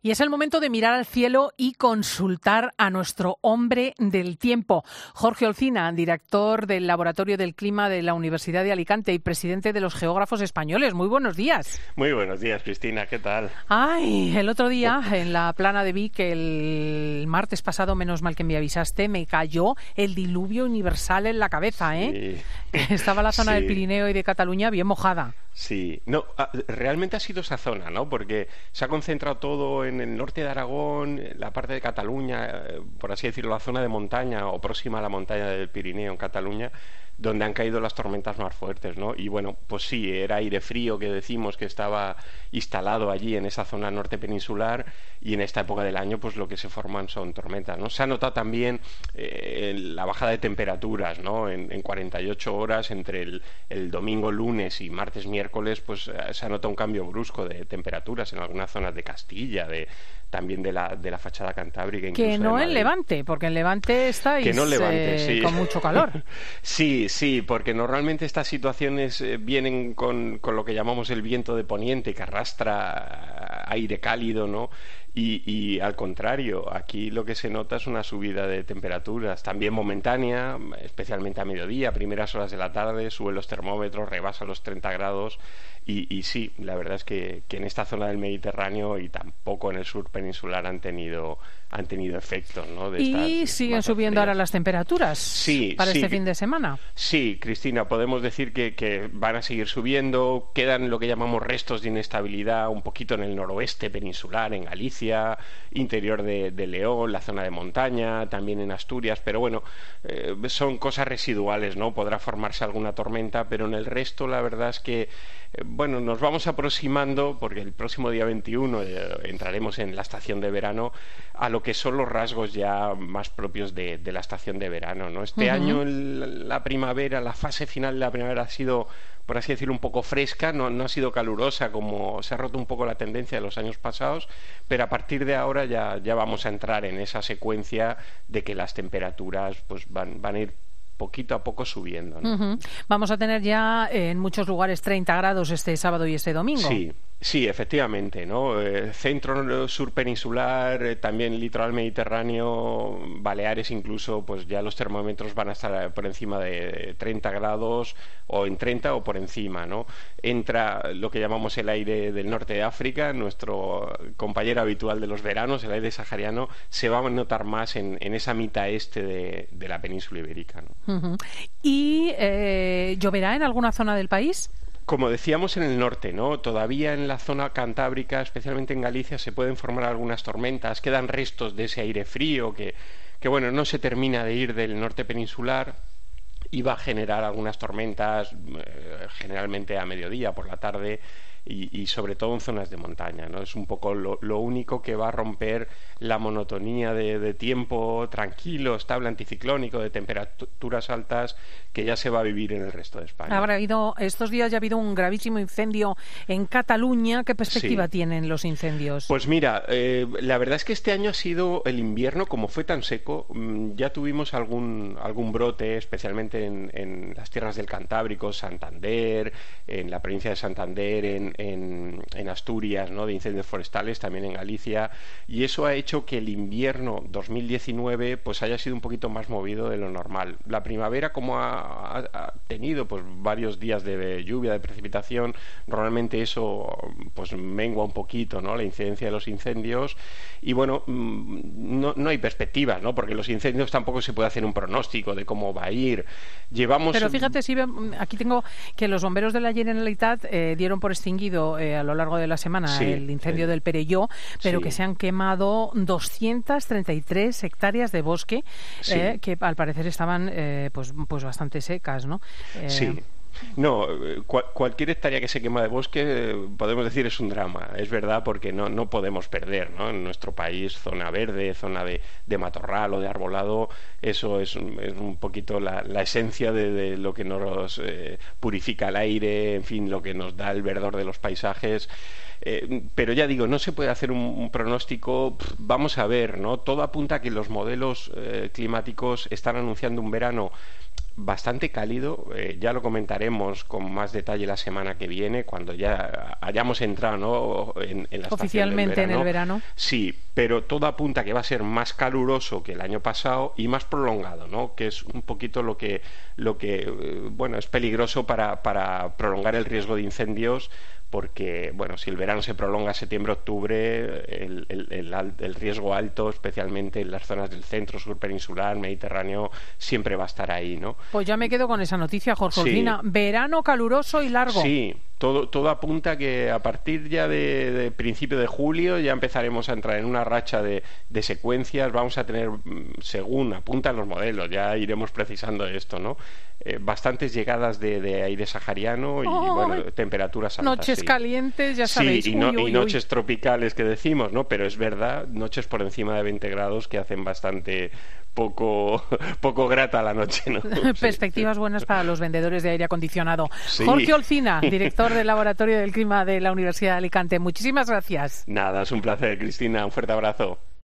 Y es el momento de mirar al cielo y consultar a nuestro hombre del tiempo. Jorge Olcina, director del Laboratorio del Clima de la Universidad de Alicante y presidente de los Geógrafos Españoles. Muy buenos días. Muy buenos días, Cristina. ¿Qué tal? Ay, el otro día en la plana de Vic, el martes pasado, menos mal que me avisaste, me cayó el diluvio universal en la cabeza, ¿eh? Sí. Estaba la zona del Pirineo y de Cataluña bien mojada. Sí, no, realmente ha sido esa zona, ¿no? Porque se ha concentrado todo en el norte de Aragón, la parte de Cataluña, por así decirlo, la zona de montaña o próxima a la montaña del Pirineo en Cataluña, donde han caído las tormentas más fuertes, ¿no? Y bueno, pues sí, era aire frío que decimos que estaba instalado allí en esa zona norte peninsular, y en esta época del año pues lo que se forman son tormentas, ¿no? Se ha notado también la bajada de temperaturas, ¿no? En 48 horas entre el domingo, lunes y martes, miércoles, pues se ha notado un cambio brusco de temperaturas en algunas zonas de Castilla, también de la fachada cantábrica. Que no en Levante, porque en Levante estáis sí, con mucho calor. Sí, porque normalmente estas situaciones vienen con lo que llamamos el viento de poniente, que arrastra aire cálido, ¿no? Y al contrario, aquí lo que se nota es una subida de temperaturas, también momentánea, especialmente a mediodía, primeras horas de la tarde, suben los termómetros, rebasa los 30 grados y sí, la verdad es que en esta zona del Mediterráneo y tampoco en el sur peninsular han tenido efectos, ¿no? ¿Y siguen subiendo ahora las temperaturas para este fin de semana? Sí, Cristina, podemos decir que van a seguir subiendo, quedan lo que llamamos restos de inestabilidad un poquito en el noroeste peninsular, en Galicia, interior de León, la zona de montaña, también en Asturias, pero bueno, son cosas residuales, ¿no? Podrá formarse alguna tormenta, pero en el resto la verdad es que bueno, nos vamos aproximando, porque el próximo día 21 entraremos en la estación de verano, a lo que son los rasgos ya más propios de la estación de verano, ¿no? Este año la primavera, la fase final de la primavera ha sido, por así decirlo, un poco fresca, no ha sido calurosa, como se ha roto un poco la tendencia de los años pasados, pero a partir de ahora ya vamos a entrar en esa secuencia de que las temperaturas pues van a ir poquito a poco subiendo, ¿no? Vamos a tener ya en muchos lugares 30 grados este sábado y este domingo. Sí, efectivamente, ¿no? Centro sur peninsular, también litoral mediterráneo, Baleares incluso, pues ya los termómetros van a estar por encima de 30 grados o en 30 o por encima, ¿no? Entra lo que llamamos el aire del norte de África, nuestro compañero habitual de los veranos, el aire sahariano, se va a notar más en esa mitad este de la península ibérica, ¿no? ¿Y lloverá en alguna zona del país? Como decíamos, en el norte, ¿no? Todavía en la zona cantábrica, especialmente en Galicia, se pueden formar algunas tormentas, quedan restos de ese aire frío que bueno, no se termina de ir del norte peninsular y va a generar algunas tormentas, generalmente a mediodía, por la tarde, y sobre todo en zonas de montaña, ¿no? Es un poco lo único que va a romper la monotonía de tiempo tranquilo, estable, anticiclónico, de temperaturas altas que ya se va a vivir en el resto de España. Estos días ya ha habido un gravísimo incendio en Cataluña. ¿Qué perspectiva tienen los incendios? Pues mira, la verdad es que este año ha sido el invierno, como fue tan seco, ya tuvimos algún brote, especialmente en las tierras del Cantábrico, Santander, en la provincia de Santander, en Asturias, ¿no? De incendios forestales, también en Galicia, y eso ha hecho que el invierno 2019 pues haya sido un poquito más movido de lo normal. La primavera, como ha tenido pues varios días de lluvia, de precipitación, normalmente eso pues mengua un poquito, ¿no? La incidencia de los incendios, y bueno, no hay perspectivas, ¿no? Porque los incendios tampoco se puede hacer un pronóstico de cómo va a ir. Pero fíjate, aquí tengo que los bomberos de la Generalitat dieron por extinguido a lo largo de la semana el incendio del Perelló, pero que se han quemado 233 hectáreas de bosque que al parecer estaban pues bastante secas, ¿no? Sí. No, cualquier hectárea que se quema de bosque, podemos decir, es un drama, es verdad, porque no podemos perder, ¿no? En nuestro país, zona verde, zona de matorral o de arbolado, eso es un poquito la esencia de lo que nos purifica el aire, en fin, lo que nos da el verdor de los paisajes. Pero ya digo, no se puede hacer un pronóstico. Vamos a ver, ¿no? Todo apunta a que los modelos climáticos están anunciando un verano bastante cálido. Ya lo comentaremos con más detalle la semana que viene, cuando ya hayamos entrado, ¿no?, en la oficialmente en el verano. Sí, pero todo apunta a que va a ser más caluroso que el año pasado y más prolongado, ¿no?, que es un poquito lo que bueno, es peligroso para prolongar el riesgo de incendios, porque bueno, si el verano se prolonga a septiembre-octubre, el riesgo alto, especialmente en las zonas del centro, sur peninsular, Mediterráneo, siempre va a estar ahí, ¿no? Pues ya me quedo con esa noticia, Jorge Olcina. Sí. Verano caluroso y largo. Sí, todo apunta que a partir ya de principio de julio ya empezaremos a entrar en una racha de secuencias. Vamos a tener, según apuntan los modelos, ya iremos precisando esto, ¿no?, bastantes llegadas de aire sahariano y bueno, temperaturas altas. Noches calientes, ya sabéis. Sí, y noches tropicales que decimos, ¿no? Pero es verdad, noches por encima de 20 grados que hacen bastante poco grata la noche, ¿no? Perspectivas buenas para los vendedores de aire acondicionado. Sí. Jorge Olcina, director del Laboratorio del Clima de la Universidad de Alicante. Muchísimas gracias. Nada, es un placer, Cristina. Un fuerte abrazo.